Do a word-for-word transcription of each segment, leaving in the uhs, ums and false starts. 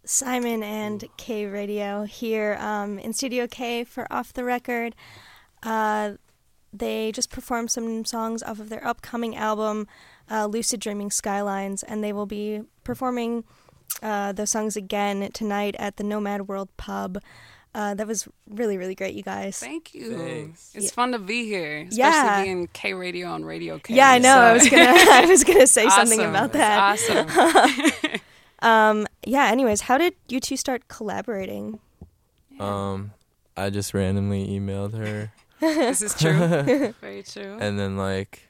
Simon and K Radio here um, in Studio K for Off the Record. Uh, they just performed some songs off of their upcoming album, uh, Lucid Dreaming Skylines, and they will be performing uh, those songs again tonight at the Nomad World Pub. Uh, that was really, really great, you guys. Thank you. Thanks. It's Yeah. fun to be here, especially Yeah. being K Radio on Radio K. Yeah, I know. So. I was gonna, I was gonna say Awesome. something about that. It's awesome. Um, yeah. Anyways, how did you two start collaborating? Um, I just randomly emailed her, This is true. Very true. and then like,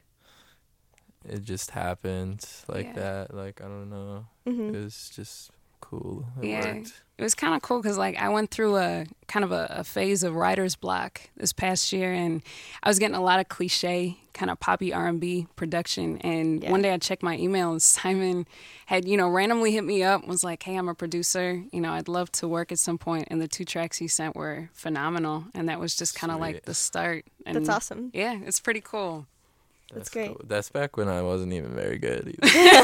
it just happened like Yeah. that. Like I don't know. Mm-hmm. It was just cool. It Yeah. worked. It was kind of cool because like I went through a kind of a, a phase of writer's block this past year, and I was getting a lot of cliche kind of poppy R and B production. And Yeah. one day I checked my email, and Simon had, you know, randomly hit me up, was like, hey, I'm a producer, you know, I'd love to work at some point. And the two tracks he sent were phenomenal, and that was just kind of like Sweet. the start. And That's awesome. Yeah, it's pretty cool. That's great. Cool. That's back when I wasn't even very good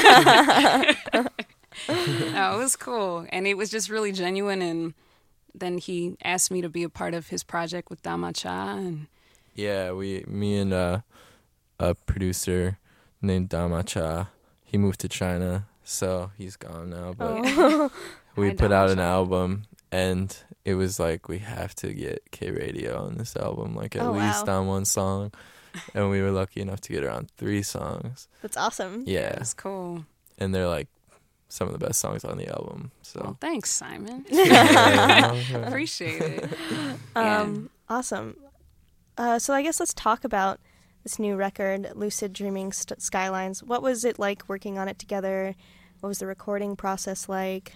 either. No, it was cool, and it was just really genuine. And then he asked me to be a part of his project with Dama Cha, and Yeah, we, me and uh, a producer named Dama Cha, he moved to China, so he's gone now. But Oh. we Hi, put Dama out an Cha. album, and it was like we have to get K Radio on this album, like at Oh, least wow. on one song. And we were lucky enough to get around three songs. That's awesome. Yeah, it's cool. and they're like some of the best songs on the album. So Well, thanks, Simon. Yeah. Appreciate it. Yeah. Um, awesome. Uh, so I guess let's talk about this new record, Lucid Dreaming St- Skylines. What was it like working on it together? What was the recording process like?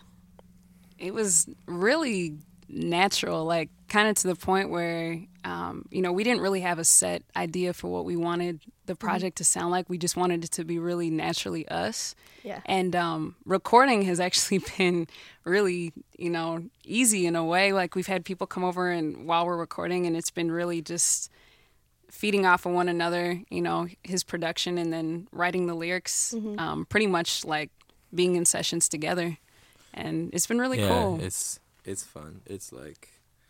It was really natural, like kind of to the point where, um, you know, we didn't really have a set idea for what we wanted the project to sound like. We just wanted it to be really naturally us. Yeah. And um, recording has actually been really, you know, easy in a way. Like we've had people come over and while we're recording, and it's been really just feeding off of one another, you know, his production and then writing the lyrics, um, pretty much like being in sessions together. And it's been really yeah, cool. it's it's fun. It's like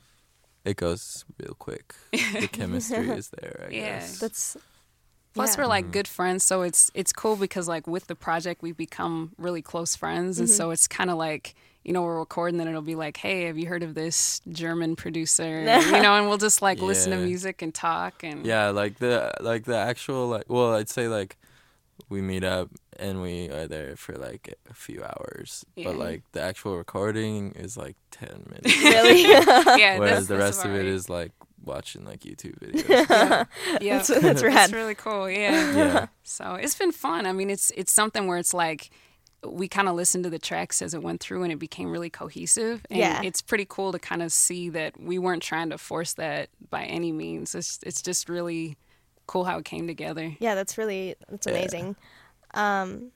it goes real quick. The chemistry is there, I Yeah. guess. That's Plus, yeah. we're like good friends, so it's it's cool because like with the project, we've become really close friends, and so it's kind of like, you know, we're recording, then it'll be like, hey, have you heard of this German producer? You know, and we'll just like listen to Yeah. music and talk, and Yeah, like the like the actual like well, I'd say like we meet up and we are there for like a few hours, Yeah. but like the actual recording is like ten minutes. really. yeah, Whereas that's, the that's rest of about it right. is like watching like YouTube videos. yeah, yeah. That's- that's rad. It's really cool. Yeah. Yeah. So it's been fun. I mean, it's it's something where it's like we kind of listened to the tracks as it went through, and it became really cohesive. And Yeah. it's pretty cool to kind of see that we weren't trying to force that by any means. It's it's just really cool how it came together. Yeah, that's really that's Yeah. amazing. Um,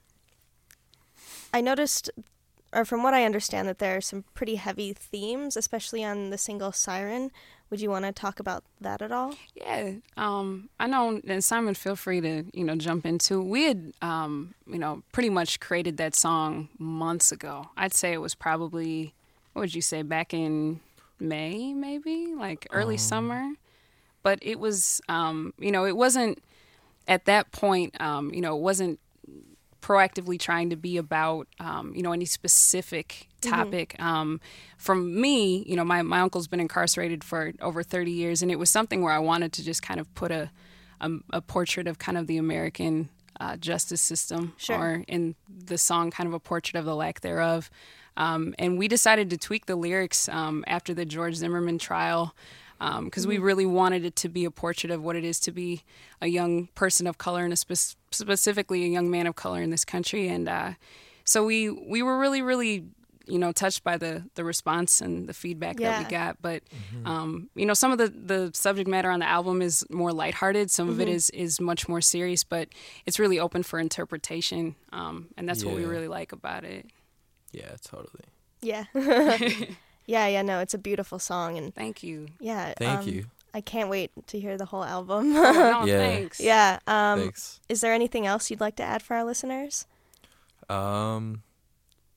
I noticed, or from what I understand, that there are some pretty heavy themes, especially on the single Siren. Would you want to talk about that at all? Yeah, um, I know, and Simon, feel free to, you know, jump into. We had, um, you know, pretty much created that song months ago. I'd say it was probably, what would you say, back in May, maybe, like early summer. But it was, um, you know, it wasn't at that point, um, you know, it wasn't proactively trying to be about, um, you know, any specific topic. Um, from me, you know, my, my uncle's been incarcerated for over thirty years, and it was something where I wanted to just kind of put a, a, a portrait of kind of the American uh, justice system, Sure. or in the song, kind of a portrait of the lack thereof. Um, and we decided to tweak the lyrics um, after the George Zimmerman trial, because um, we really wanted it to be a portrait of what it is to be a young person of color, and a spe- specifically a young man of color in this country. And uh, so we we were really, really, you know, touched by the, the response and the feedback Yeah. that we got. But, um, you know, some of the, the subject matter on the album is more lighthearted. Some of it is, is much more serious, but it's really open for interpretation. Um, and that's what we Yeah. really like about it. Yeah, totally. Yeah. yeah, yeah, no, it's a beautiful song, and Thank you. yeah. Thank um, you. I can't wait to hear the whole album. Oh, no, Yeah. thanks. yeah. Um, Thanks. is there anything else you'd like to add for our listeners? Um,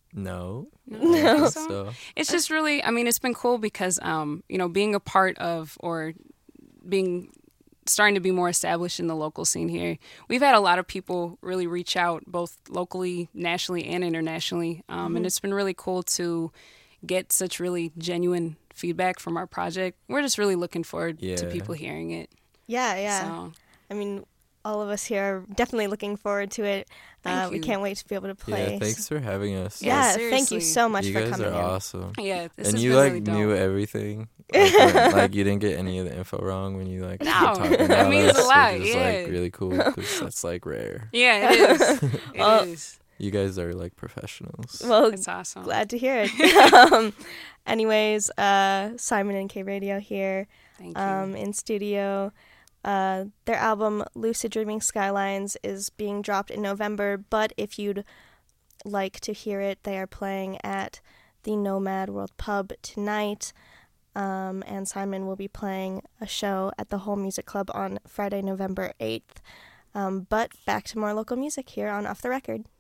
No. No. I don't No. think So, so. it's just really, I mean, it's been cool because, um, you know, being a part of or being starting to be more established in the local scene here, we've had a lot of people really reach out both locally, nationally, and internationally. Um, Mm-hmm. And it's been really cool to get such really genuine feedback from our project. We're just really looking forward to Yeah. people hearing it. Yeah, yeah. So, I mean, all of us here are definitely looking forward to it. Thank Uh, we you. can't wait to be able to play. Yeah, thanks for having us. Yeah, Yeah, thank you seriously. so much you for guys coming are in. awesome. yeah, this and has you been like really dope. knew everything. Like, when- like you didn't get any of the info wrong when you like No, were talking that about means us, a lot, which is yeah. like really cool because that's like rare. Yeah, it is. It Well, is. You guys are like professionals. Well, It's awesome. glad to hear it. um, anyways, uh, Simon and K Radio here Thank you. um, in studio. Uh, their album Lucid Dreaming Skylines is being dropped in November, but if you'd like to hear it, they are playing at the Nomad World Pub tonight. Um, and Simon will be playing a show at the Whole Music Club on Friday, November eighth. Um, but back to more local music here on Off the Record.